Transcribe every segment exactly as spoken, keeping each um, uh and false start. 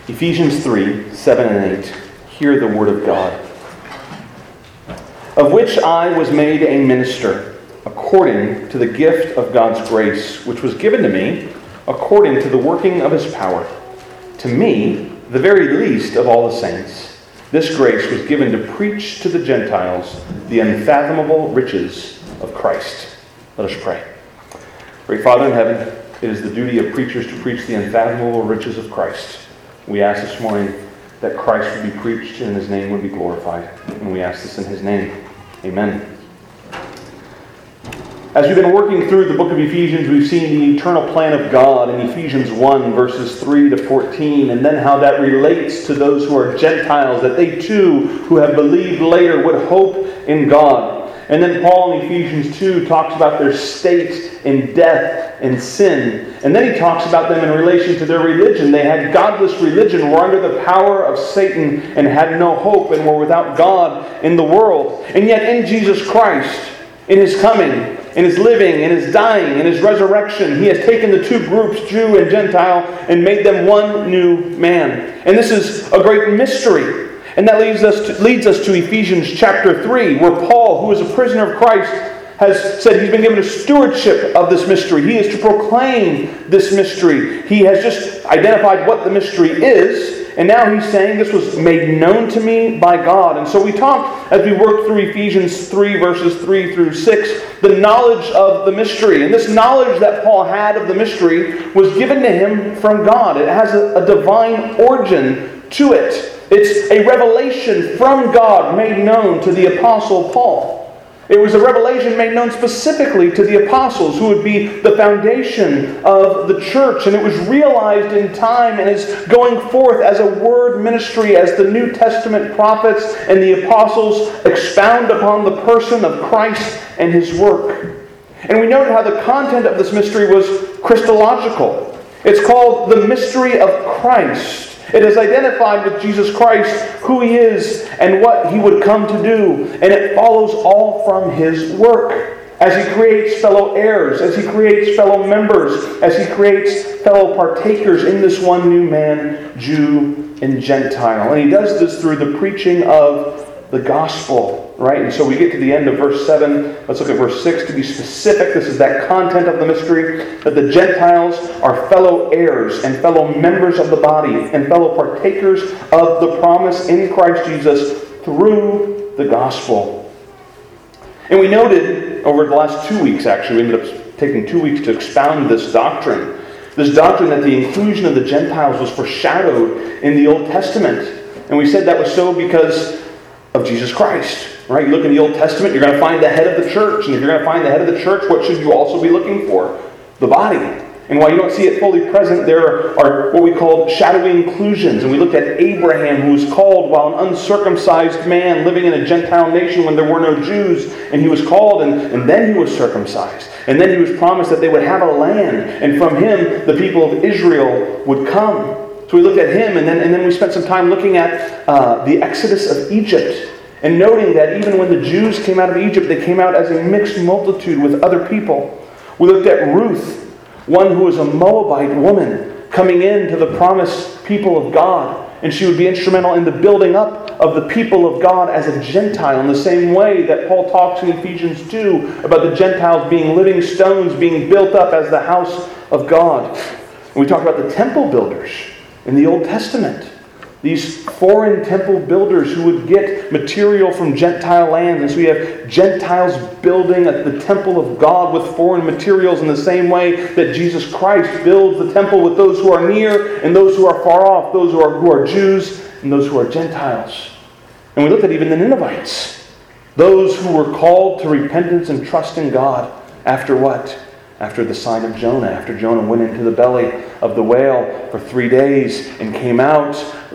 Ephesians three, seven and eight. Hear the word of God. Of which I was made a minister, according to the gift of God's grace, which was given to me, according to the working of his power. To me, the very least of all the saints, this grace was given to preach to the Gentiles the unfathomable riches of Christ. Let us pray. Great Father in heaven, it is the duty of preachers to preach the unfathomable riches of Christ. We ask this morning that Christ would be preached and his name would be glorified. And we ask this in his name. Amen. As we've been working through the book of Ephesians, we've seen the eternal plan of God in Ephesians one, verses three to fourteen, and then how that relates to those who are Gentiles, that they too, who have believed later, would hope in God. And then Paul in Ephesians two talks about their state in death and sin. And then he talks about them in relation to their religion. They had godless religion, were under the power of Satan, and had no hope, and were without God in the world. And yet in Jesus Christ, in his coming, in his living, in his dying, in his resurrection, he has taken the two groups, Jew and Gentile, and made them one new man. And this is a great mystery. And that leads us to, leads us to Ephesians chapter three, where Paul, who is a prisoner of Christ, has said he's been given a stewardship of this mystery. He is to proclaim this mystery. He has just identified what the mystery is, and now he's saying this was made known to me by God. And so we talked, as we worked through Ephesians three, verses three through six, the knowledge of the mystery. And this knowledge that Paul had of the mystery was given to him from God. It has a, a divine origin to it. It's a revelation from God made known to the Apostle Paul. It was a revelation made known specifically to the apostles, who would be the foundation of the church. And it was realized in time and is going forth as a word ministry as the New Testament prophets and the apostles expound upon the person of Christ and his work. And we noted how the content of this mystery was Christological. It's called the mystery of Christ. It is identified with Jesus Christ, who he is and what he would come to do. And it follows all from his work. As he creates fellow heirs, as he creates fellow members, as he creates fellow partakers in this one new man, Jew and Gentile. And he does this through the preaching of the gospel, right? And so we get to the end of verse seven. Let's look at verse six to be specific. This is that content of the mystery, that the Gentiles are fellow heirs and fellow members of the body and fellow partakers of the promise in Christ Jesus through the gospel. And we noted over the last two weeks, actually, we ended up taking two weeks to expound this doctrine. This doctrine that the inclusion of the Gentiles was foreshadowed in the Old Testament. And we said that was so because of Jesus Christ, right? You look in the Old Testament, you're going to find the head of the church. And if you're going to find the head of the church, what should you also be looking for? The body. And while you don't see it fully present, there are what we call shadowy inclusions. And we looked at Abraham, who was called while an uncircumcised man living in a Gentile nation when there were no Jews. And he was called, and, and then he was circumcised. And then he was promised that they would have a land. And from him, the people of Israel would come. So we looked at him, and then, and then we spent some time looking at uh, the Exodus of Egypt, and noting that even when the Jews came out of Egypt, they came out as a mixed multitude with other people. We looked at Ruth, one who was a Moabite woman, coming into the promised people of God, and she would be instrumental in the building up of the people of God as a Gentile, in the same way that Paul talks in Ephesians two about the Gentiles being living stones, being built up as the house of God. And we talked about the temple builders in the Old Testament. These foreign temple builders who would get material from Gentile lands. And so we have Gentiles building at the temple of God with foreign materials in the same way that Jesus Christ builds the temple with those who are near and those who are far off, those who are, who are Jews and those who are Gentiles. And we looked at even the Ninevites, those who were called to repentance and trust in God after what? After the sign of Jonah, after Jonah went into the belly of the whale for three days and came out,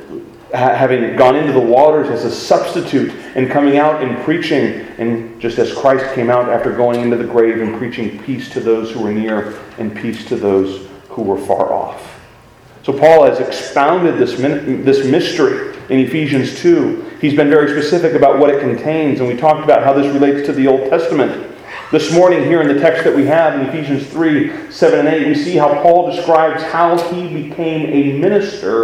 having gone into the waters as a substitute and coming out and preaching. And just as Christ came out after going into the grave and preaching peace to those who were near and peace to those who were far off. So Paul has expounded this, this mystery in Ephesians two. He's been very specific about what it contains, and we talked about how this relates to the Old Testament. This morning, here in the text that we have in Ephesians three, seven and eight, we see how Paul describes how he became a minister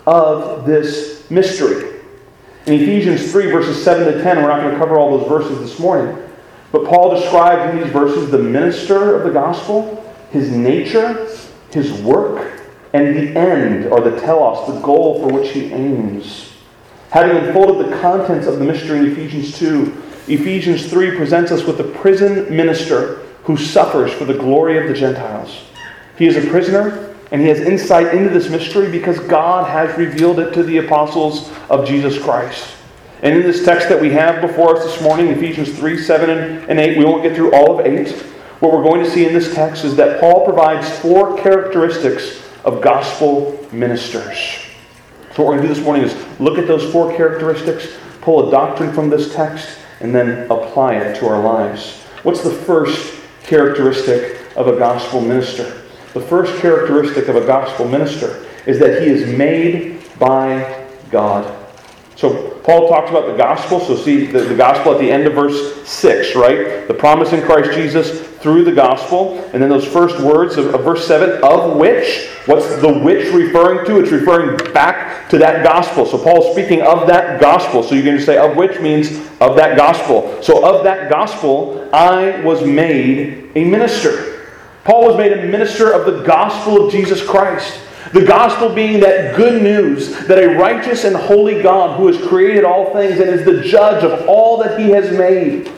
of this mystery. In Ephesians three, verses seven to ten, we're not going to cover all those verses this morning, but Paul describes in these verses the minister of the gospel, his nature, his work, and the end, or the telos, the goal for which he aims. Having unfolded the contents of the mystery in Ephesians two, Ephesians three presents us with the prison minister who suffers for the glory of the Gentiles. He is a prisoner, and he has insight into this mystery because God has revealed it to the apostles of Jesus Christ. And in this text that we have before us this morning, Ephesians three, seven, and eight, we won't get through all of eight. What we're going to see in this text is that Paul provides four characteristics of gospel ministers. So what we're going to do this morning is look at those four characteristics, pull a doctrine from this text, and then apply it to our lives. What's the first characteristic of a gospel minister? The first characteristic of a gospel minister is that he is made by God. So Paul talks about the gospel. So see the, the gospel at the end of verse six, right? The promise in Christ Jesus through the gospel. And then those first words of, of verse seven, of which. What's the which referring to? It's referring back to that gospel. So Paul's speaking of that gospel. So you're going to say of which means of that gospel. So of that gospel, I was made a minister. Paul was made a minister of the gospel of Jesus Christ. The gospel being that good news that a righteous and holy God who has created all things and is the judge of all that He has made,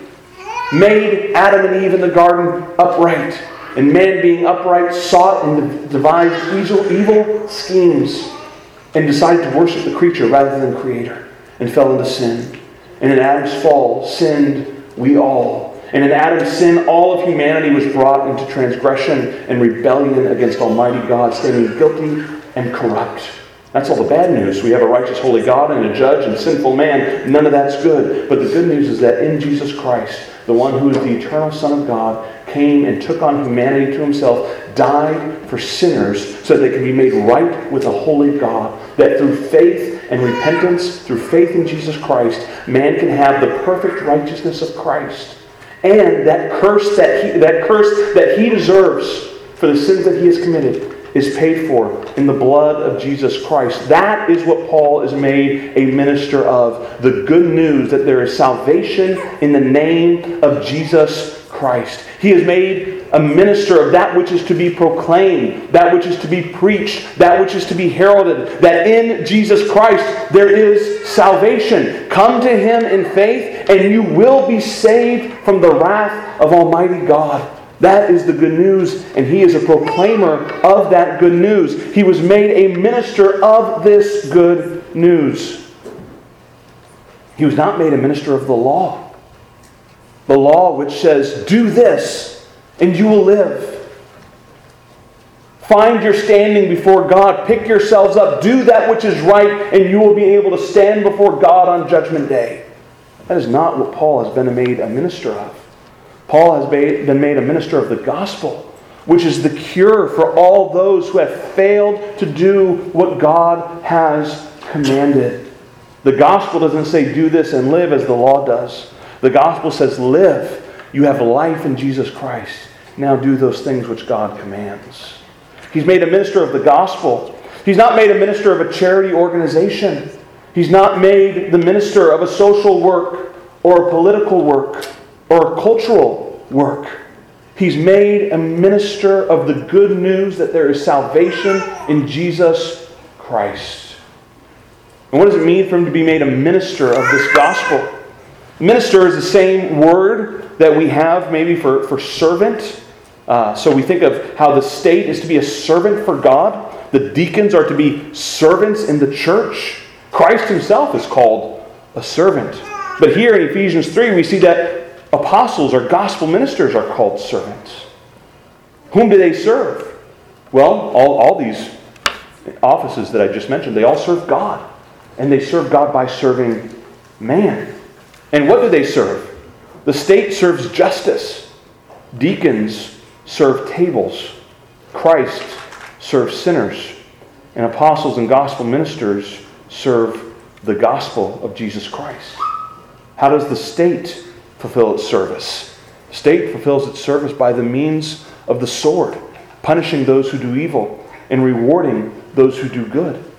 made Adam and Eve in the garden upright. And man being upright sought and devised evil, evil schemes and decided to worship the creature rather than the Creator and fell into sin. And in Adam's fall, sinned we all. And in Adam's sin, all of humanity was brought into transgression and rebellion against Almighty God, standing guilty and corrupt. That's all the bad news. We have a righteous, holy God and a judge and sinful man. None of that's good. But the good news is that in Jesus Christ, the one who is the eternal Son of God, came and took on humanity to Himself, died for sinners so that they can be made right with a holy God. That through faith and repentance, through faith in Jesus Christ, man can have the perfect righteousness of Christ. And that curse that he, that curse that he deserves for the sins that he has committed is paid for in the blood of Jesus Christ. That is what Paul is made a minister of. The good news that there is salvation in the name of Jesus Christ. He is made a minister of that which is to be proclaimed, that which is to be preached, that which is to be heralded, that in Jesus Christ there is salvation. Come to Him in faith and you will be saved from the wrath of Almighty God. That is the good news, and He is a proclaimer of that good news. He was made a minister of this good news. He was not made a minister of the law. The law which says, do this and you will live. Find your standing before God. Pick yourselves up. Do that which is right and you will be able to stand before God on Judgment Day. That is not what Paul has been made a minister of. Paul has been made a minister of the gospel, which is the cure for all those who have failed to do what God has commanded. The gospel doesn't say do this and live as the law does. The gospel says live. You have life in Jesus Christ. Now do those things which God commands. He's made a minister of the gospel. He's not made a minister of a charity organization. He's not made the minister of a social work or a political work or a cultural work. He's made a minister of the good news that there is salvation in Jesus Christ. And what does it mean for him to be made a minister of this gospel? Minister is the same word that we have maybe for, for servant. Uh, so we think of how the state is to be a servant for God. The deacons are to be servants in the church. Christ Himself is called a servant. But here in Ephesians three we see that apostles or gospel ministers are called servants. Whom do they serve? Well, all, all these offices that I just mentioned, they all serve God. And they serve God by serving man. And what do they serve? The state serves justice. Deacons serve tables. Christ serves sinners. And apostles and gospel ministers serve the gospel of Jesus Christ. How does the state fulfill its service? The state fulfills its service by the means of the sword, punishing those who do evil and rewarding those who do good.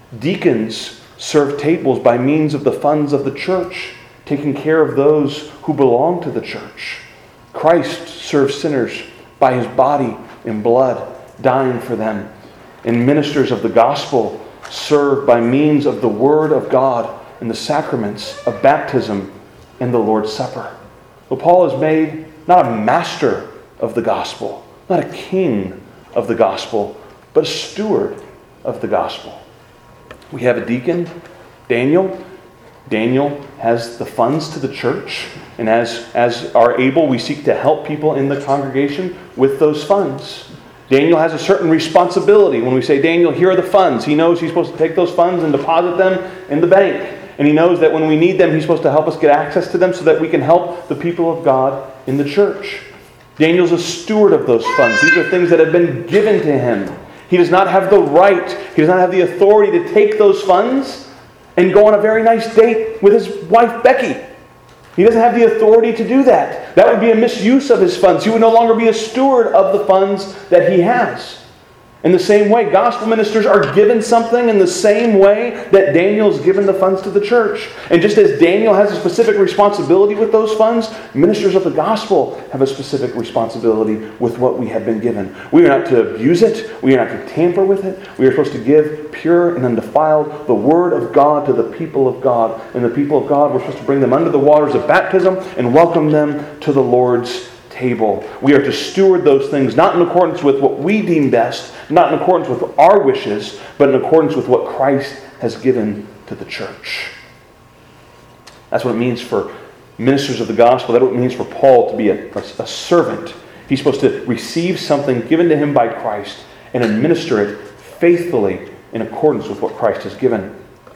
Deacons serve tables by means of the funds of the church, taking care of those who belong to the church. Christ serves sinners by his body and blood, dying for them. And ministers of the gospel serve by means of the word of God and the sacraments of baptism and the Lord's Supper. Well, Paul is made not a master of the gospel, not a king of the gospel, but a steward of the gospel. We have a deacon, Daniel. Daniel has the funds to the church, and as, as are able, we seek to help people in the congregation with those funds. Daniel has a certain responsibility. When we say, Daniel, here are the funds, he knows he's supposed to take those funds and deposit them in the bank. And he knows that when we need them, he's supposed to help us get access to them so that we can help the people of God in the church. Daniel's a steward of those funds. These are things that have been given to him. He does not have the right, he does not have the authority to take those funds and go on a very nice date with his wife, Becky. He doesn't have the authority to do that. That would be a misuse of his funds. He would no longer be a steward of the funds that he has. In the same way, gospel ministers are given something in the same way that Daniel's given the funds to the church. And just as Daniel has a specific responsibility with those funds, ministers of the gospel have a specific responsibility with what we have been given. We are not to abuse it. We are not to tamper with it. We are supposed to give pure and undefiled the word of God to the people of God. And the people of God, we're supposed to bring them under the waters of baptism and welcome them to the Lord's table. We are to steward those things not in accordance with what we deem best, not in accordance with our wishes, but in accordance with what Christ has given to the church. That's what it means for ministers of the gospel. That's what it means for Paul to be a, a, a servant. He's supposed to receive something given to him by Christ and administer it faithfully in accordance with what Christ has given.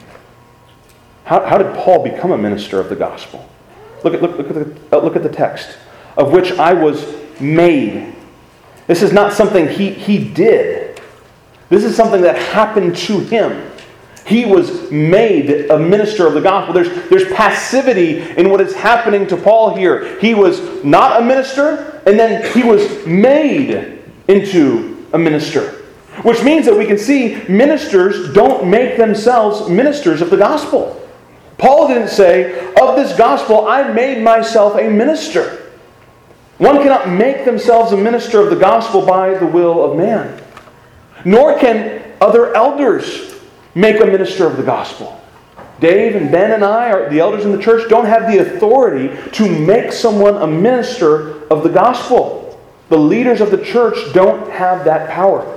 How, how did Paul become a minister of the gospel? Look at, look, look, at the, look at the text. Of which I was made. This is not something he, he did. This is something that happened to him. He was made a minister of the gospel. There's, there's passivity in what is happening to Paul here. He was not a minister, and then he was made into a minister. Which means that we can see ministers don't make themselves ministers of the gospel. Paul didn't say, of this gospel I made myself a minister. One cannot make themselves a minister of the gospel by the will of man. Nor can other elders make a minister of the gospel. Dave and Ben and I, are the elders in the church, don't have the authority to make someone a minister of the gospel. The leaders of the church don't have that power.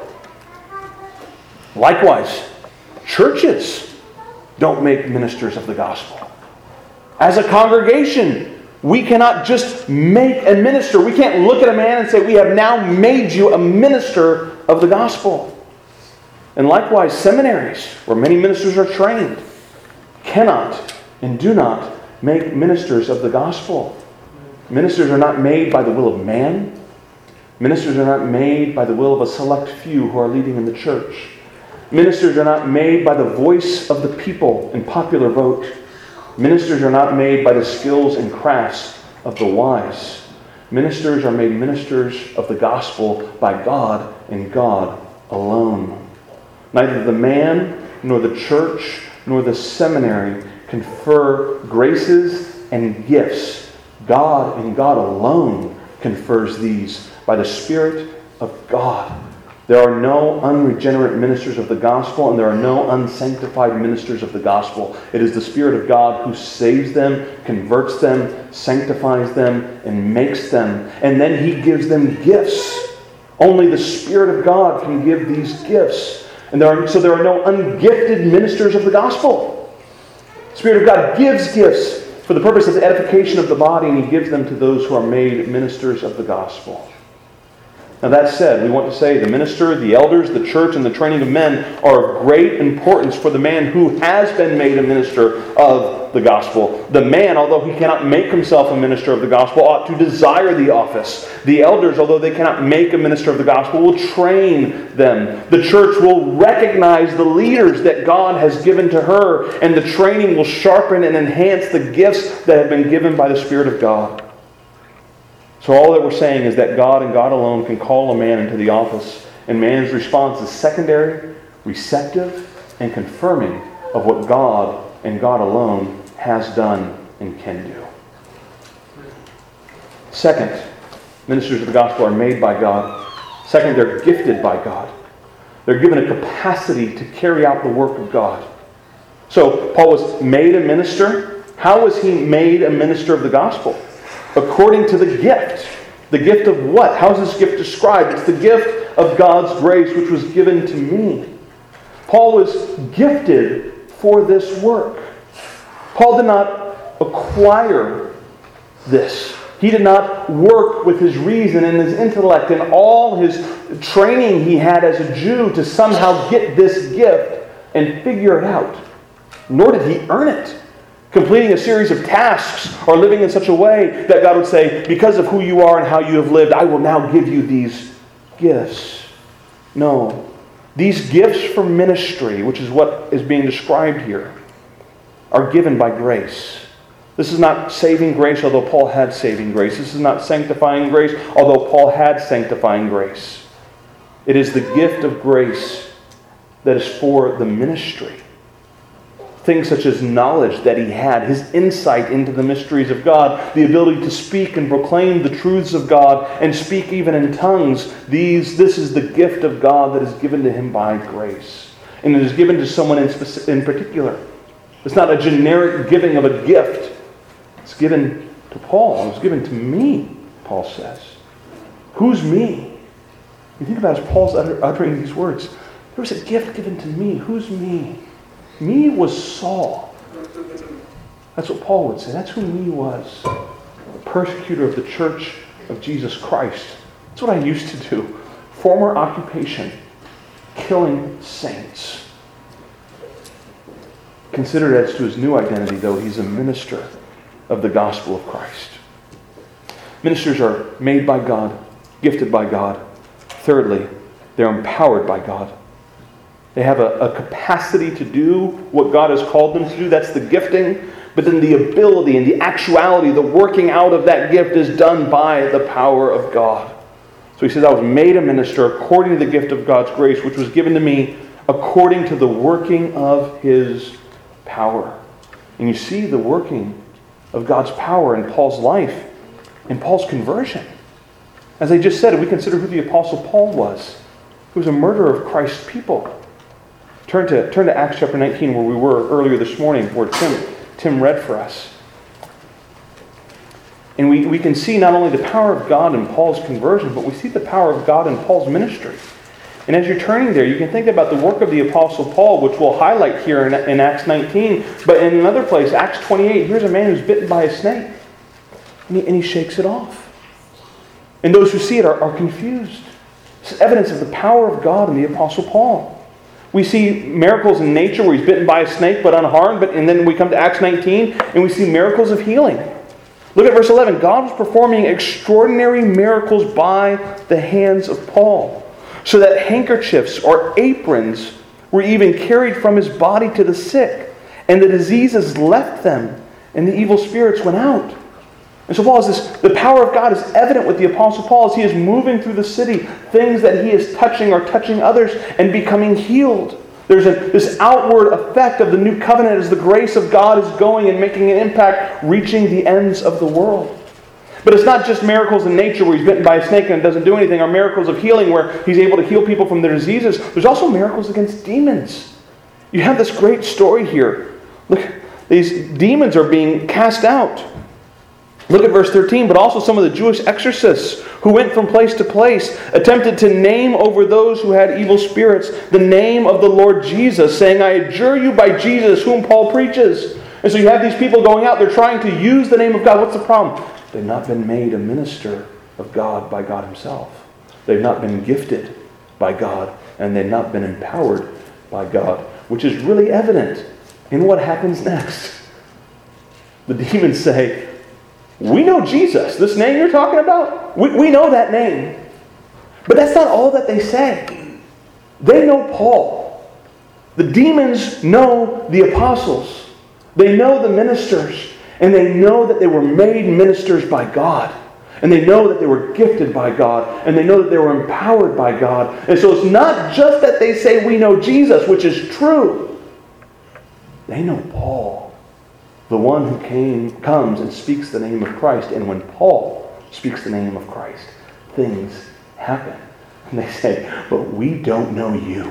Likewise, churches don't make ministers of the gospel. As a congregation, we cannot just make a minister. We can't look at a man and say, we have now made you a minister of the gospel. And likewise, seminaries, where many ministers are trained, cannot and do not make ministers of the gospel. Ministers are not made by the will of man. Ministers are not made by the will of a select few who are leading in the church. Ministers are not made by the voice of the people in popular vote. Ministers are not made by the skills and crafts of the wise. Ministers are made ministers of the gospel by God and God alone. Neither the man, nor the church, nor the seminary confer graces and gifts. God and God alone confers these by the Spirit of God. There are no unregenerate ministers of the gospel, and there are no unsanctified ministers of the gospel. It is the Spirit of God who saves them, converts them, sanctifies them, and makes them. And then He gives them gifts. Only the Spirit of God can give these gifts. And there are, so there are no ungifted ministers of the gospel. The Spirit of God gives gifts for the purpose of the edification of the body, and He gives them to those who are made ministers of the gospel. Now that said, we want to say the minister, the elders, the church, and the training of men are of great importance for the man who has been made a minister of the gospel. The man, although he cannot make himself a minister of the gospel, ought to desire the office. The elders, although they cannot make a minister of the gospel, will train them. The church will recognize the leaders that God has given to her, and the training will sharpen and enhance the gifts that have been given by the Spirit of God. So all that we're saying is that God and God alone can call a man into the office, and man's response is secondary, receptive, and confirming of what God and God alone has done and can do. Second, ministers of the gospel are made by God. Second, they're gifted by God. They're given a capacity to carry out the work of God. So, Paul was made a minister. How was he made a minister of the gospel? According to the gift. The gift of what? How is this gift described? It's the gift of God's grace which was given to me. Paul was gifted for this work. Paul did not acquire this. He did not work with his reason and his intellect and all his training he had as a Jew to somehow get this gift and figure it out. Nor did he earn it, completing a series of tasks or living in such a way that God would say, because of who you are and how you have lived, I will now give you these gifts. No. These gifts for ministry, which is what is being described here, are given by grace. This is not saving grace, although Paul had saving grace. This is not sanctifying grace, although Paul had sanctifying grace. It is the gift of grace that is for the ministry. Things such as knowledge that he had, his insight into the mysteries of God, the ability to speak and proclaim the truths of God, and speak even in tongues. These, this is the gift of God that is given to him by grace. And it is given to someone in, specific, in particular. It's not a generic giving of a gift. It's given to Paul. It was given to me, Paul says. Who's me? You think about it as Paul's utter, uttering these words. There was a gift given to me. Who's me? Me was Saul. That's what Paul would say. That's who me was. A persecutor of the church of Jesus Christ. That's what I used to do. Former occupation. Killing saints. Considered as to his new identity, though, he's a minister of the gospel of Christ. Ministers are made by God, gifted by God. Thirdly, they're empowered by God. They have a, a capacity to do what God has called them to do. That's the gifting. But then the ability and the actuality, the working out of that gift is done by the power of God. So he says, I was made a minister according to the gift of God's grace, which was given to me according to the working of his power. And you see the working of God's power in Paul's life, in Paul's conversion. As I just said, we consider who the Apostle Paul was. He was a murderer of Christ's people. Turn to, turn to Acts chapter nineteen, where we were earlier this morning, where Tim, Tim read for us. And we, we can see not only the power of God in Paul's conversion, but we see the power of God in Paul's ministry. And as you're turning there, you can think about the work of the Apostle Paul, which we'll highlight here in, in Acts nineteen. But in another place, Acts twenty-eight, here's a man who's bitten by a snake. And he, and he shakes it off. And those who see it are, are confused. It's evidence of the power of God in the Apostle Paul. We see miracles in nature where he's bitten by a snake but unharmed. But, and then we come to Acts nineteen and we see miracles of healing. Look at verse eleven. God was performing extraordinary miracles by the hands of Paul, so that handkerchiefs or aprons were even carried from his body to the sick, and the diseases left them, and the evil spirits went out. And so Paul is this, the power of God is evident with the Apostle Paul as he is moving through the city. Things that he is touching are touching others and becoming healed. There's a, this outward effect of the new covenant as the grace of God is going and making an impact, reaching the ends of the world. But it's not just miracles in nature where he's bitten by a snake and it doesn't do anything, or miracles of healing where he's able to heal people from their diseases. There's also miracles against demons. You have this great story here. Look, these demons are being cast out. Look at verse thirteen. But also some of the Jewish exorcists who went from place to place attempted to name over those who had evil spirits the name of the Lord Jesus, saying, I adjure you by Jesus whom Paul preaches. And so you have these people going out. They're trying to use the name of God. What's the problem? They've not been made a minister of God by God himself. They've not been gifted by God. And they've not been empowered by God. Which is really evident in what happens next. The demons say, we know Jesus, this name you're talking about. We, we know that name. But that's not all that they say. They know Paul. The demons know the apostles. They know the ministers. And they know that they were made ministers by God. And they know that they were gifted by God. And they know that they were empowered by God. And so it's not just that they say we know Jesus, which is true. They know Paul, the one who came, comes and speaks the name of Christ. And when Paul speaks the name of Christ, things happen. And they say, but we don't know you.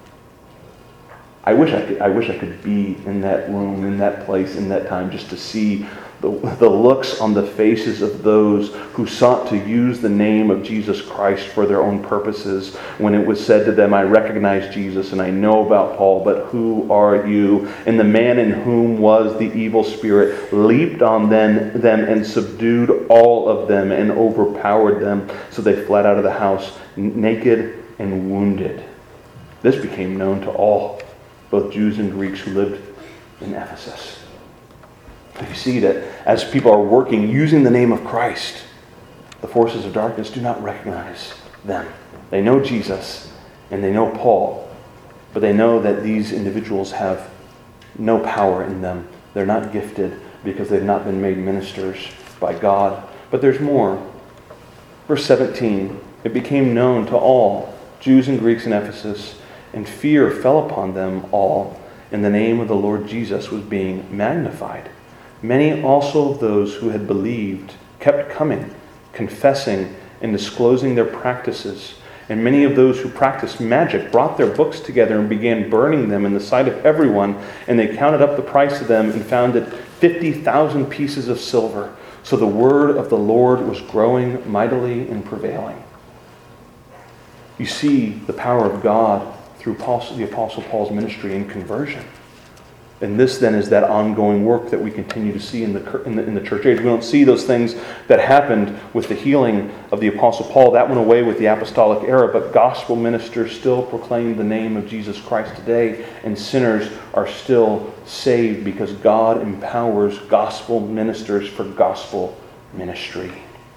I wish I could, I wish I could be in that room, in that place, in that time, just to see the, the looks on the faces of those who sought to use the name of Jesus Christ for their own purposes when it was said to them, I recognize Jesus and I know about Paul, but who are you? And the man in whom was the evil spirit leaped on them, them and subdued all of them and overpowered them, so they fled out of the house naked and wounded. This became known to all, both Jews and Greeks who lived in Ephesus. You see that as people are working using the name of Christ, the forces of darkness do not recognize them. They know Jesus and they know Paul, but they know that these individuals have no power in them. They're not gifted because they've not been made ministers by God. But there's more. Verse seventeen, it became known to all, Jews and Greeks in Ephesus, and fear fell upon them all, and the name of the Lord Jesus was being magnified. Many also of those who had believed kept coming, confessing and disclosing their practices. And many of those who practiced magic brought their books together and began burning them in the sight of everyone. And they counted up the price of them and found it fifty thousand pieces of silver. So the word of the Lord was growing mightily and prevailing. You see the power of God through the Apostle Paul's ministry and conversion. And this then is that ongoing work that we continue to see in the, in the in the church age. We don't see those things that happened with the healing of the Apostle Paul. That went away with the apostolic era, but gospel ministers still proclaim the name of Jesus Christ today, and sinners are still saved because God empowers gospel ministers for gospel ministry.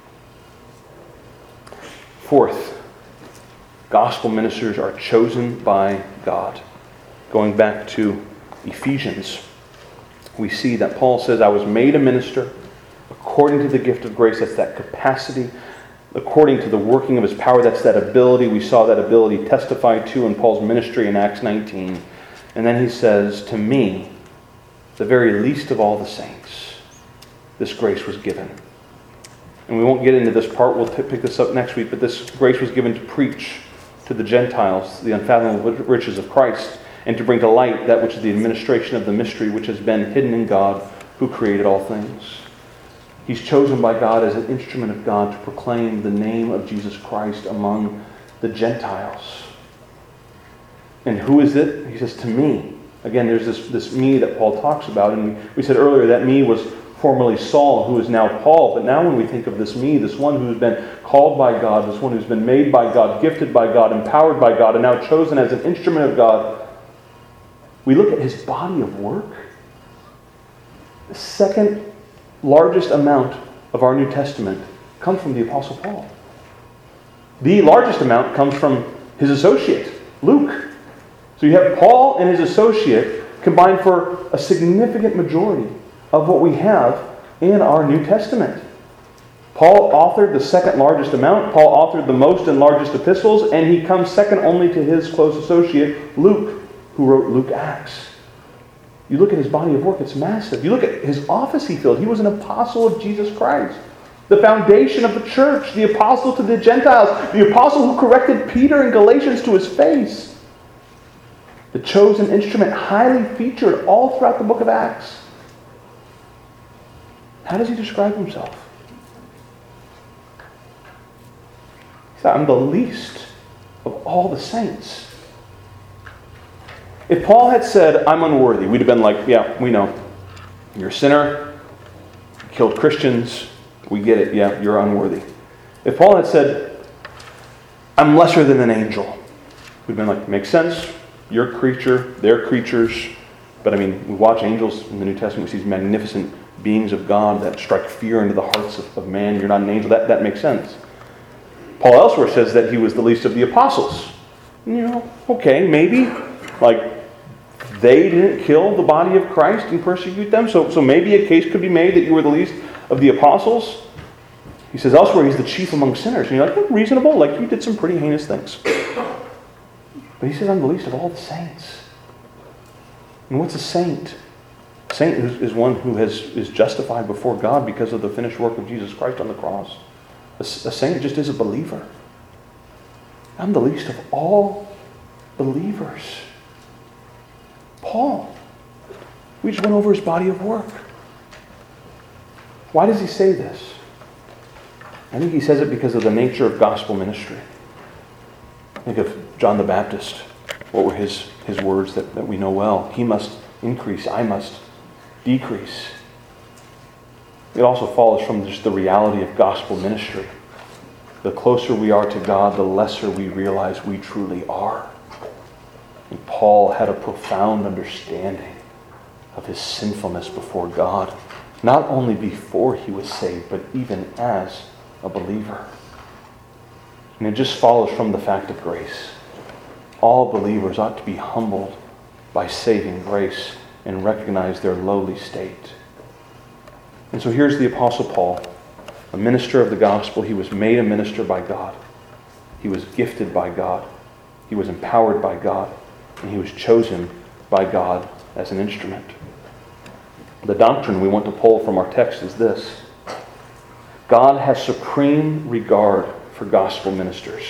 Fourth, gospel ministers are chosen by God. Going back to Ephesians, we see that Paul says, I was made a minister according to the gift of grace. That's that capacity. According to the working of his power, that's that ability. We saw that ability testified to in Paul's ministry in Acts nineteen. And then he says, to me, the very least of all the saints, this grace was given. And we won't get into this part. We'll pick this up next week. But this grace was given to preach to the Gentiles the unfathomable riches of Christ, and to bring to light that which is the administration of the mystery which has been hidden in God who created all things. He's chosen by God as an instrument of God to proclaim the name of Jesus Christ among the Gentiles. And who is it? He says, to me. Again, there's this, this me that Paul talks about. And we said earlier that me was formerly Saul, who is now Paul. But now when we think of this me, this one who's been called by God, this one who's been made by God, gifted by God, empowered by God, and now chosen as an instrument of God, we look at his body of work. The second largest amount of our New Testament comes from the Apostle Paul. The largest amount comes from his associate, Luke. So you have Paul and his associate combined for a significant majority of what we have in our New Testament. Paul authored the second largest amount. Paul authored the most and largest epistles, and he comes second only to his close associate, Luke, who wrote Luke Acts. You look at his body of work, it's massive. You look at his office he filled. He was an apostle of Jesus Christ. The foundation of the church, the apostle to the Gentiles, the apostle who corrected Peter in Galatians to his face. The chosen instrument, highly featured all throughout the book of Acts. How does he describe himself? He said, I'm the least of all the saints. If Paul had said, I'm unworthy, we'd have been like, yeah, we know. You're a sinner. You killed Christians. We get it. Yeah, you're unworthy. If Paul had said, I'm lesser than an angel, we'd have been like, makes sense. You're a creature. They're creatures. But I mean, we watch angels in the New Testament. We see these magnificent beings of God that strike fear into the hearts of, of man. You're not an angel. That, that makes sense. Paul elsewhere says that he was the least of the apostles. You know, okay, maybe. Like, they didn't kill the body of Christ and persecute them. So, so maybe a case could be made that you were the least of the apostles. He says elsewhere he's the chief among sinners. And you're like, oh, reasonable, like you did some pretty heinous things. But he says, I'm the least of all the saints. And what's a saint? A saint is, is one who has is justified before God because of the finished work of Jesus Christ on the cross. A, a saint just is a believer. I'm the least of all believers. Paul. We just went over his body of work. Why does he say this? I think he says it because of the nature of gospel ministry. Think of John the Baptist. What were his, his words that, that we know well? He must increase, I must decrease. It also follows from just the reality of gospel ministry. The closer we are to God, the lesser we realize we truly are. And Paul had a profound understanding of his sinfulness before God, not only before he was saved, but even as a believer. And it just follows from the fact of grace. All believers ought to be humbled by saving grace and recognize their lowly state. And so here's the Apostle Paul, a minister of the gospel. He was made a minister by God. He was gifted by God. He was empowered by God. And he was chosen by God as an instrument. The doctrine we want to pull from our text is this: God has supreme regard for gospel ministers.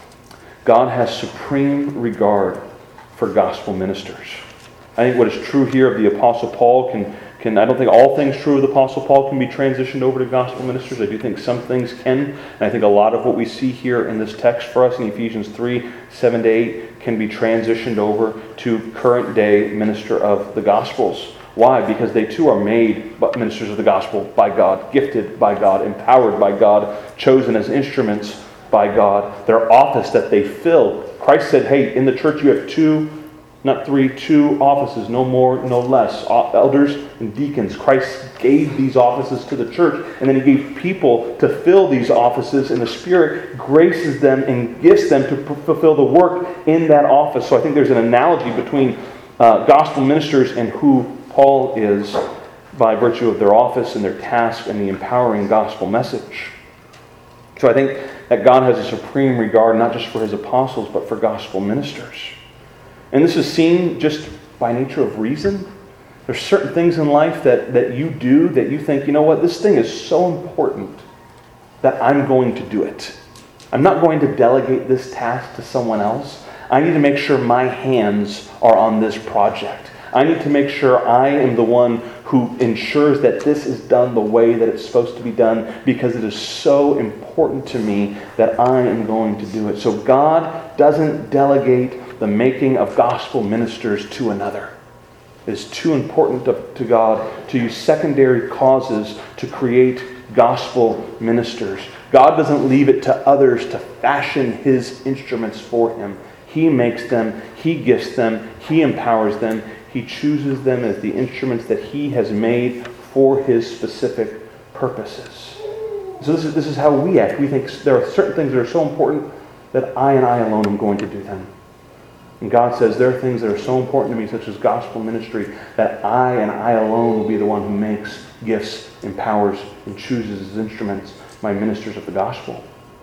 God has supreme regard for gospel ministers. I think what is true here of the Apostle Paul can, can I don't think all things true of the Apostle Paul can be transitioned over to gospel ministers. I do think some things can. And I think a lot of what we see here in this text for us in Ephesians three, seven to eight can be transitioned over to current day minister of the Gospels. Why? Because they too are made ministers of the gospel by God, gifted by God, empowered by God, chosen as instruments by God. Their office that they fill. Christ said, hey, in the church you have two, not three, two offices, no more, no less. Elders and deacons. Christ gave these offices to the church, and then he gave people to fill these offices, and the Spirit graces them and gifts them to fulfill the work in that office. So I think there's an analogy between uh, gospel ministers and who Paul is by virtue of their office and their task and the empowering gospel message. So I think that God has a supreme regard not just for his apostles, but for gospel ministers. And this is seen just by nature of reason. There's certain things in life that, that you do that you think, you know what, this thing is so important that I'm going to do it. I'm not going to delegate this task to someone else. I need to make sure my hands are on this project. I need to make sure I am the one who ensures that this is done the way that it's supposed to be done, because it is so important to me that I am going to do it. So God doesn't delegate the making of gospel ministers to another. It is too important to, to God to use secondary causes to create gospel ministers. God doesn't leave it to others to fashion his instruments for him. He makes them, he gifts them, he empowers them. He chooses them as the instruments that he has made for his specific purposes. So this is, this is how we act. We think there are certain things that are so important that I and I alone am going to do them. And God says there are things that are so important to me, such as gospel ministry, that I and I alone will be the one who makes, gifts, empowers, and chooses as instruments my ministers of the gospel.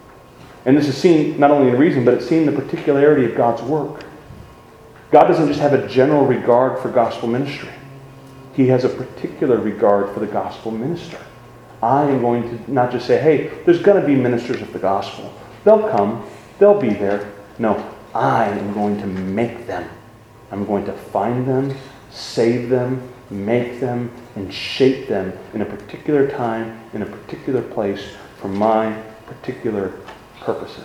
And this is seen not only in reason, but it's seen in the particularity of God's work. God doesn't just have a general regard for gospel ministry. He has a particular regard for the gospel minister. I am going to not just say, hey, there's going to be ministers of the gospel. They'll come. They'll be there. No, I am going to make them. I'm going to find them, save them, make them, and shape them in a particular time, in a particular place, for my particular purposes.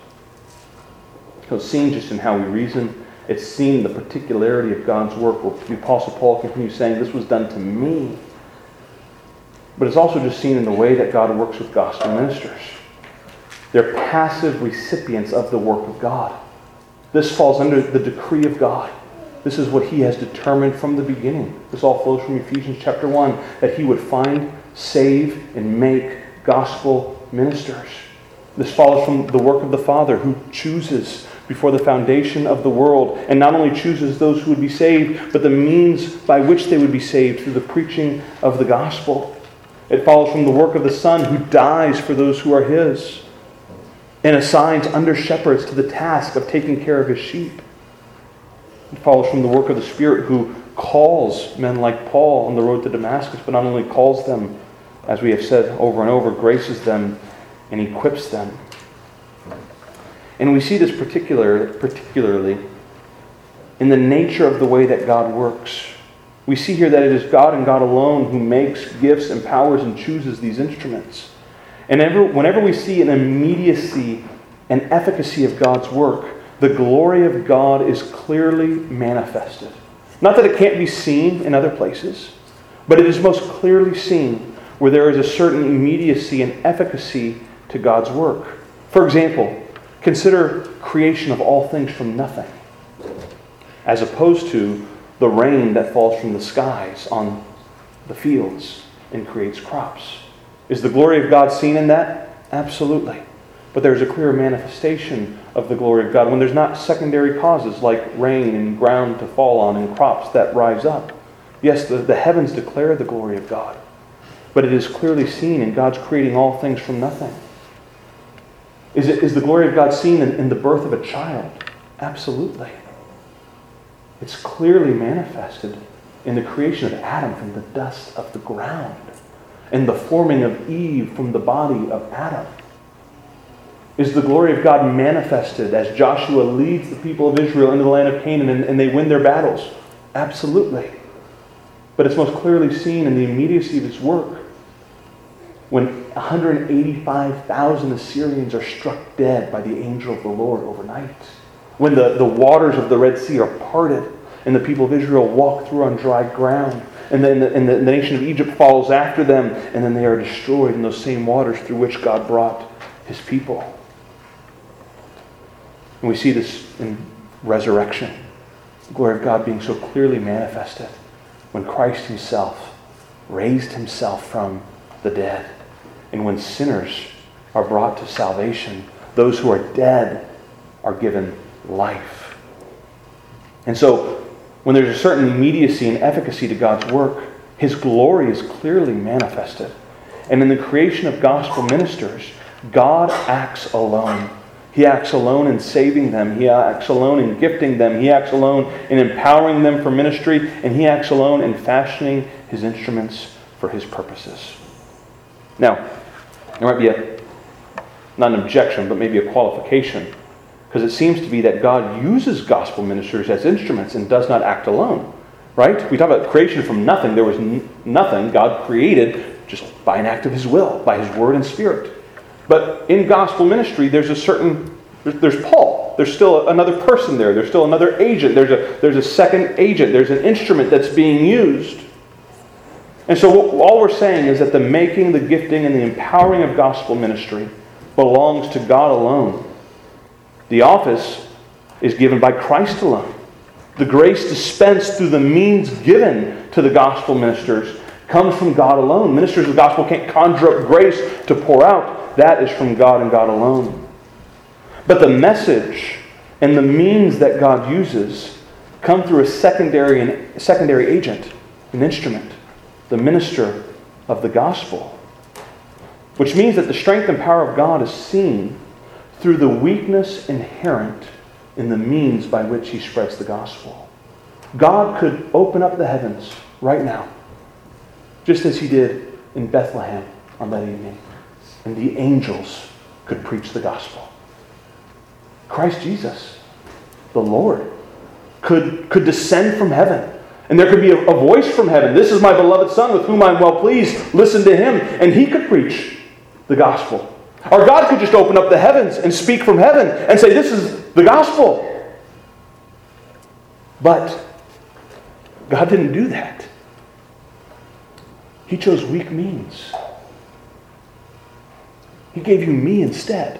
So it's seen just in how we reason. It's seen the particularity of God's work, where the Apostle Paul continues saying, this was done to me. But it's also just seen in the way that God works with gospel ministers. They're passive recipients of the work of God. This falls under the decree of God. This is what he has determined from the beginning. This all flows from Ephesians chapter one, that he would find, save, and make gospel ministers. This follows from the work of the Father, who chooses before the foundation of the world, and not only chooses those who would be saved, but the means by which they would be saved through the preaching of the gospel. It follows from the work of the Son who dies for those who are His and assigns under-shepherds to the task of taking care of His sheep. It follows from the work of the Spirit who calls men like Paul on the road to Damascus, but not only calls them, as we have said over and over, graces them and equips them. And we see this particular, particularly in the nature of the way that God works. We see here that it is God and God alone who makes, gifts, empowers, and chooses these instruments. And ever, whenever we see an immediacy and efficacy of God's work, the glory of God is clearly manifested. Not that it can't be seen in other places, but it is most clearly seen where there is a certain immediacy and efficacy to God's work. For example, consider creation of all things from nothing, as opposed to the rain that falls from the skies on the fields and creates crops. Is the glory of God seen in that? Absolutely. But there's a clear manifestation of the glory of God when there's not secondary causes like rain and ground to fall on and crops that rise up. Yes, the, the heavens declare the glory of God, but it is clearly seen in God's creating all things from nothing. Is, it, is the glory of God seen in, in the birth of a child? Absolutely. It's clearly manifested in the creation of Adam from the dust of the ground and the forming of Eve from the body of Adam. Is the glory of God manifested as Joshua leads the people of Israel into the land of Canaan and, and they win their battles? Absolutely. But it's most clearly seen in the immediacy of His work when one hundred eighty-five thousand Assyrians are struck dead by the angel of the Lord overnight. When the, the waters of the Red Sea are parted and the people of Israel walk through on dry ground. And then the, and the, the nation of Egypt follows after them, and then they are destroyed in those same waters through which God brought His people. And we see this in resurrection. The glory of God being so clearly manifested when Christ Himself raised Himself from the dead. And when sinners are brought to salvation, those who are dead are given life. And so, when there's a certain immediacy and efficacy to God's work, His glory is clearly manifested. And in the creation of gospel ministers, God acts alone. He acts alone in saving them. He acts alone in gifting them. He acts alone in empowering them for ministry. And He acts alone in fashioning His instruments for His purposes. Now, there might be a, not an objection, but maybe a qualification. Because it seems to be that God uses gospel ministers as instruments and does not act alone. Right? We talk about creation from nothing. There was n- nothing. God created just by an act of His will, by His word and Spirit. But in gospel ministry, there's a certain, there's, there's Paul. There's still another person there. There's still another agent. There's a, there's a second agent. There's an instrument that's being used. And so what, all we're saying is that the making, the gifting, and the empowering of gospel ministry belongs to God alone. The office is given by Christ alone. The grace dispensed through the means given to the gospel ministers comes from God alone. Ministers of the gospel can't conjure up grace to pour out. That is from God and God alone. But the message and the means that God uses come through a secondary and secondary agent, an instrument, the minister of the gospel. Which means that the strength and power of God is seen through the weakness inherent in the means by which He spreads the gospel. God could open up the heavens right now, just as He did in Bethlehem on that evening, and the angels could preach the gospel. Christ Jesus, the Lord, could, could descend from heaven, and there could be a, a voice from heaven. This is my beloved Son with whom I am well pleased. Listen to Him. And He could preach the gospel. Or God could just open up the heavens and speak from heaven and say, this is the gospel. But God didn't do that. He chose weak means. He gave you me instead.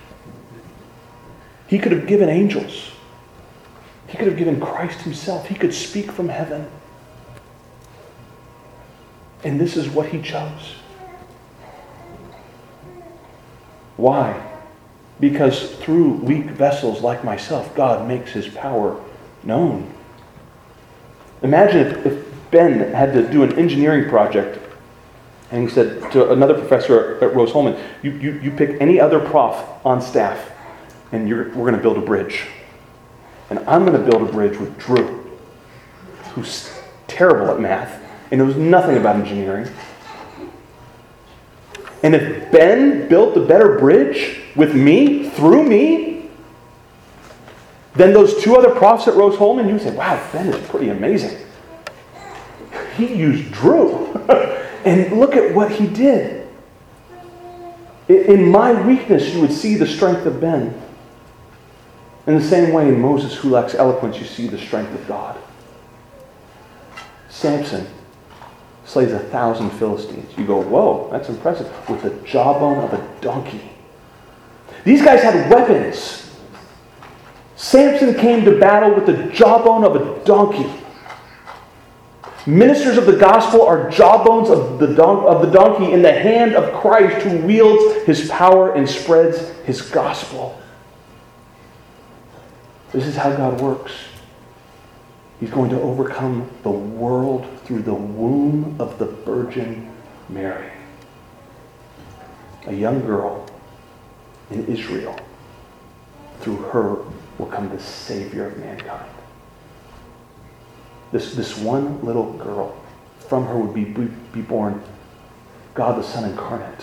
He could have given angels. He could have given Christ Himself. He could speak from heaven. And this is what He chose. Why? Because through weak vessels like myself, God makes His power known. Imagine if, if Ben had to do an engineering project And he said to another professor at Rose-Hulman, you, you, you pick any other prof on staff, and you're, we're going to build a bridge. And I'm going to build a bridge with Drew, who's terrible at math and knows nothing about engineering. And if Ben built a better bridge with me, through me, then those two other profs at Rose-Hulman, you would say, wow, Ben is pretty amazing. He used Drew. And look at what he did. In my weakness, you would see the strength of Ben. In the same way, in Moses who lacks eloquence, you see the strength of God. Samson slays a thousand Philistines. You go, whoa, that's impressive. With the jawbone of a donkey. These guys had weapons. Samson came to battle with the jawbone of a donkey. Ministers of the gospel are jawbones of the, don- of the donkey in the hand of Christ, who wields his power and spreads his gospel. This is how God works. He's going to overcome the world through the womb of the Virgin Mary. A young girl in Israel. Through her will come the Savior of mankind. This, this one little girl, from her would be, be born God the Son incarnate.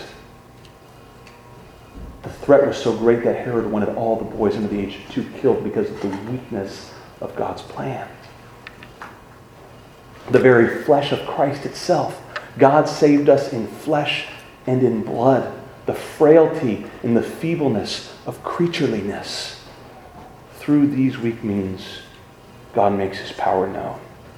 The threat was so great that Herod wanted all the boys under the age of two killed because of the weakness of God's plan. The very flesh of Christ itself. God saved us in flesh and in blood. The frailty and the feebleness of creatureliness. Through these weak means, God makes his power known.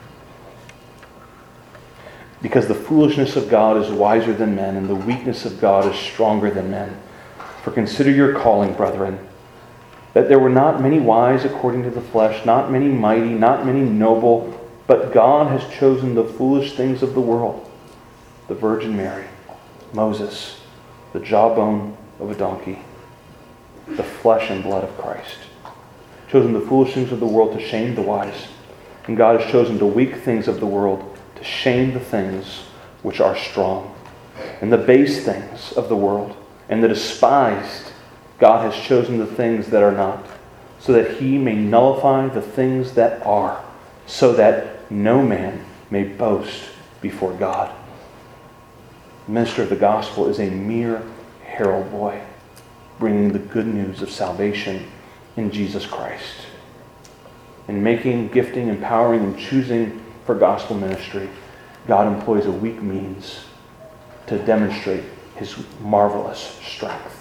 Because the foolishness of God is wiser than men, and the weakness of God is stronger than men. For consider your calling, brethren, that there were not many wise according to the flesh, not many mighty, not many noble, but God has chosen the foolish things of the world, the Virgin Mary, Moses, the jawbone of a donkey, the flesh and blood of Christ. Chosen the foolish things of the world to shame the wise. And God has chosen the weak things of the world to shame the things which are strong. And the base things of the world and the despised, God has chosen the things that are not, so that he may nullify the things that are, so that no man may boast before God. The minister of the gospel is a mere herald boy, bringing the good news of salvation in Jesus Christ. In making, gifting, empowering, and choosing for gospel ministry, God employs a weak means to demonstrate his marvelous strength.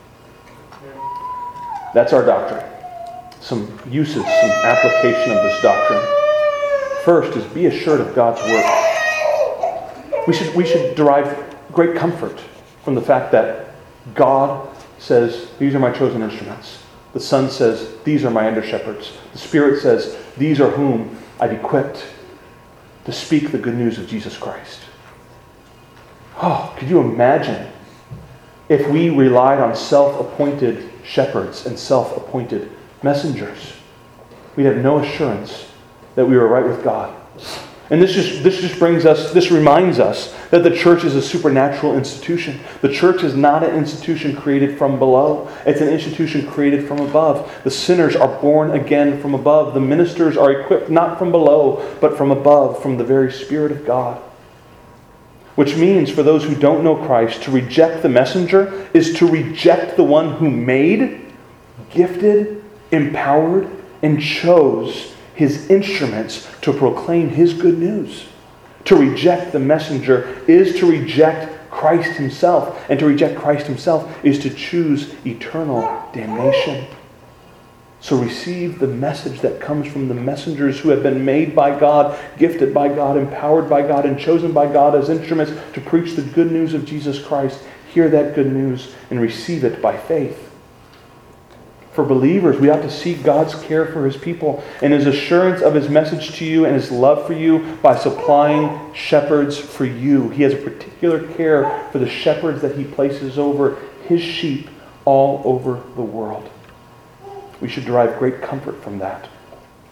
That's our doctrine. Some uses, some application of this doctrine. First is be assured of God's work. We should, we should derive great comfort from the fact that God says, these are my chosen instruments. The Son says, these are my under-shepherds. The Spirit says, these are whom I've equipped to speak the good news of Jesus Christ. Oh, could you imagine if we relied on self-appointed shepherds and self-appointed messengers? We'd have no assurance that we were right with God. And this just this just brings us, this reminds us that the church is a supernatural institution. The church is not an institution created from below. It's an institution created from above. The sinners are born again from above. The ministers are equipped not from below, but from above, from the very Spirit of God. Which means for those who don't know Christ, to reject the messenger is to reject the one who made, gifted, empowered, and chose his instruments to proclaim his good news. To reject the messenger is to reject Christ himself. And to reject Christ himself is to choose eternal damnation. So receive the message that comes from the messengers who have been made by God, gifted by God, empowered by God, and chosen by God as instruments to preach the good news of Jesus Christ. Hear that good news and receive it by faith. For believers, we ought to seek God's care for his people and his assurance of his message to you and his love for you by supplying shepherds for you. He has a particular care for the shepherds that he places over his sheep all over the world. We should derive great comfort from that.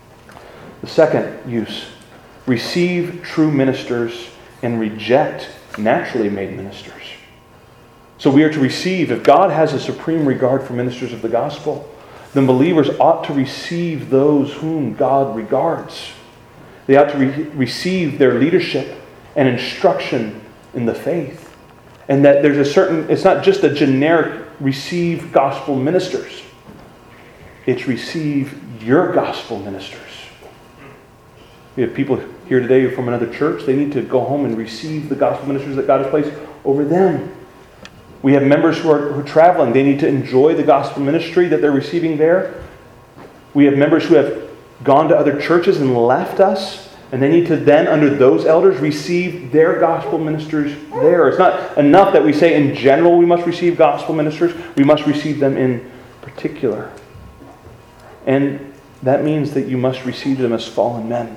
The second use, receive true ministers and reject naturally made ministers. So we are to receive, if God has a supreme regard for ministers of the gospel, then believers ought to receive those whom God regards. They ought to re- receive their leadership and instruction in the faith. And that there's a certain, it's not just a generic receive gospel ministers. It's receive your gospel ministers. We have people here today from another church. They need to go home and receive the gospel ministers that God has placed over them. We have members who are, who are traveling. They need to enjoy the gospel ministry that they're receiving there. We have members who have gone to other churches and left us, and they need to then, under those elders, receive their gospel ministers there. It's not enough that we say in general we must receive gospel ministers. We must receive them in particular. And that means that you must receive them as fallen men.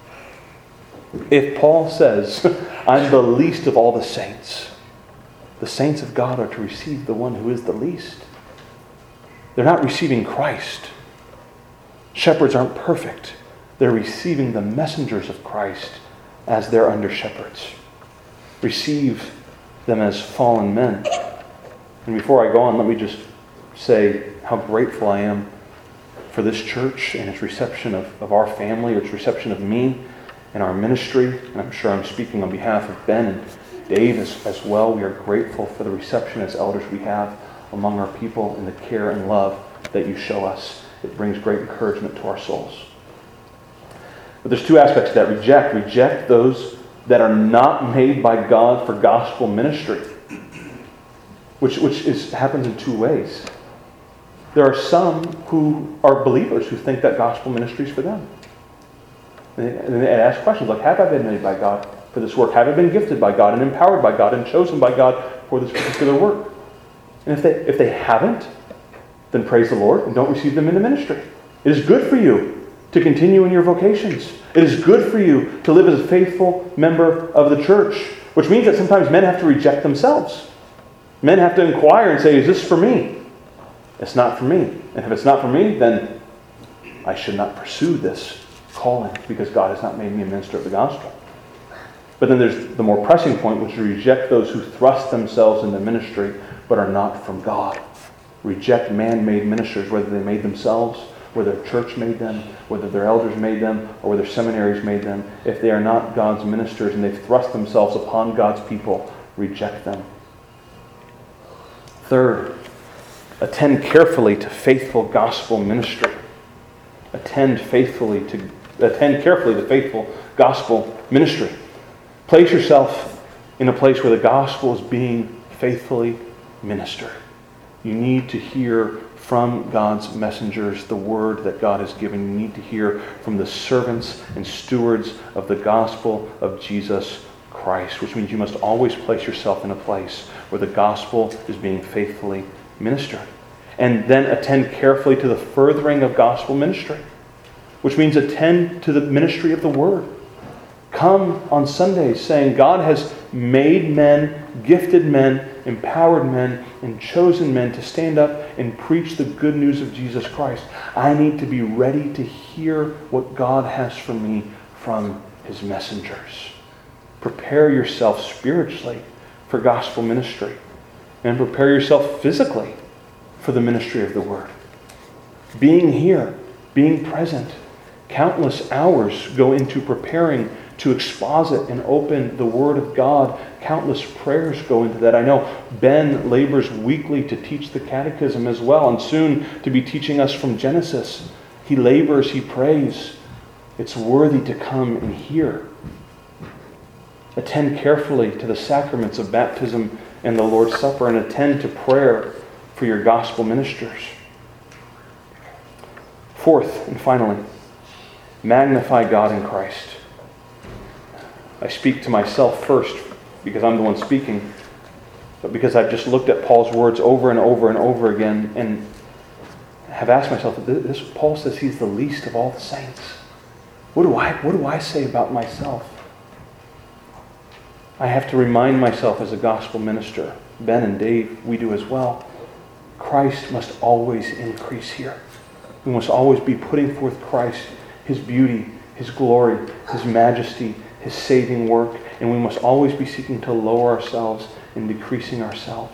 If Paul says, I'm the least of all the saints, the saints of God are to receive the one who is the least. They're not receiving Christ. Shepherds aren't perfect. They're receiving the messengers of Christ as their under-shepherds. Receive them as fallen men. And before I go on, let me just say how grateful I am for this church and its reception of, of our family, or its reception of me and our ministry. And I'm sure I'm speaking on behalf of Ben and Dave as, as well. We are grateful for the reception as elders we have among our people and the care and love that you show us. It brings great encouragement to our souls. But there's two aspects to that. Reject. Reject those that are not made by God for gospel ministry, which, which is, happens in two ways. There are some who are believers who think that gospel ministry is for them. And they, and they ask questions like, have I been made by God for this work? Have I been gifted by God and empowered by God and chosen by God for this particular work? And if they if they haven't, then praise the Lord and don't receive them into ministry. It is good for you to continue in your vocations. It is good for you to live as a faithful member of the church, which means that sometimes men have to reject themselves. Men have to inquire and say, is this for me? It's not for me. And if it's not for me, then I should not pursue this calling because God has not made me a minister of the gospel. But then there's the more pressing point, which is reject those who thrust themselves into ministry but are not from God. Reject man-made ministers, whether they made themselves, whether their church made them, whether their elders made them, or whether seminaries made them. If they are not God's ministers and they've thrust themselves upon God's people, reject them. Third, attend carefully to faithful gospel ministry. Attend faithfully to attend carefully to faithful gospel ministry. Place yourself in a place where the gospel is being faithfully ministered. You need to hear from God's messengers the word that God has given. You need to hear from the servants and stewards of the gospel of Jesus Christ, which means you must always place yourself in a place where the gospel is being faithfully ministered. And then attend carefully to the furthering of gospel ministry, which means attend to the ministry of the word. Come on Sundays saying, God has made men, gifted men, empowered men, and chosen men to stand up and preach the good news of Jesus Christ. I need to be ready to hear what God has for me from His messengers. Prepare yourself spiritually for gospel ministry, and prepare yourself physically for the ministry of the word. Being here, being present, countless hours go into preparing to exposit and open the Word of God. Countless prayers go into that. I know Ben labors weekly to teach the catechism as well, and soon to be teaching us from Genesis. He labors, he prays. It's worthy to come and hear. Attend carefully to the sacraments of baptism and the Lord's Supper, and attend to prayer for your gospel ministers. Fourth and finally, magnify God in Christ. I speak to myself first because I'm the one speaking, but because I've just looked at Paul's words over and over and over again and have asked myself, this Paul says he's the least of all the saints. What do I, what do I say about myself? I have to remind myself as a gospel minister, Ben and Dave, we do as well, Christ must always increase here. We must always be putting forth Christ, His beauty, His glory, His majesty, His His saving work, and we must always be seeking to lower ourselves and decreasing ourselves.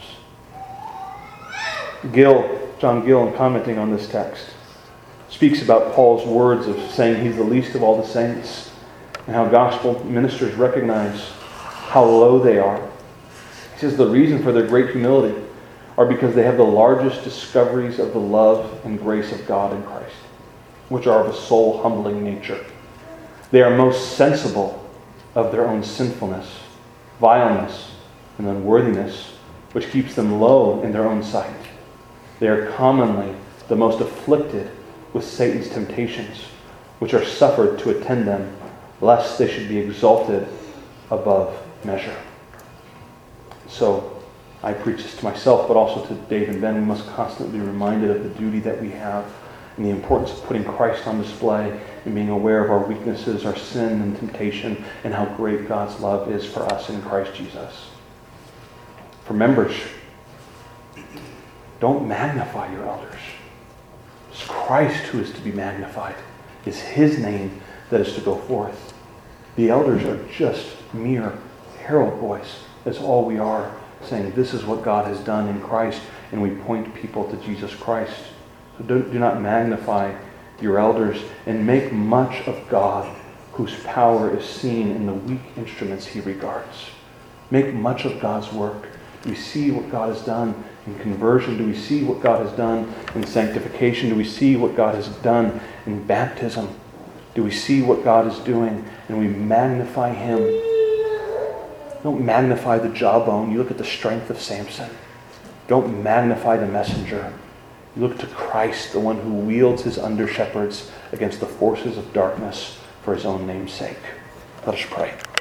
Gill, John Gill, in commenting on this text, speaks about Paul's words of saying he's the least of all the saints, and how gospel ministers recognize how low they are. He says the reason for their great humility are because they have the largest discoveries of the love and grace of God in Christ, which are of a soul-humbling nature. They are most sensible of their own sinfulness, vileness, and unworthiness, which keeps them low in their own sight. They are commonly the most afflicted with Satan's temptations, which are suffered to attend them, lest they should be exalted above measure. So, I preach this to myself, but also to Dave and Ben. We must constantly be reminded of the duty that we have and the importance of putting Christ on display and being aware of our weaknesses, our sin and temptation, and how great God's love is for us in Christ Jesus. For members, don't magnify your elders. It's Christ who is to be magnified. It's His name that is to go forth. The elders are just mere herald boys. That's all we are, saying this is what God has done in Christ, and we point people to Jesus Christ. So do, do not magnify your elders, and make much of God, whose power is seen in the weak instruments He regards. Make much of God's work. Do we see what God has done in conversion? Do we see what God has done in sanctification? Do we see what God has done in baptism? Do we see what God is doing, and we magnify Him? Don't magnify the jawbone. You look at the strength of Samson. Don't magnify the messenger. You look to Christ, the one who wields His under-shepherds against the forces of darkness for His own name's sake. Let us pray.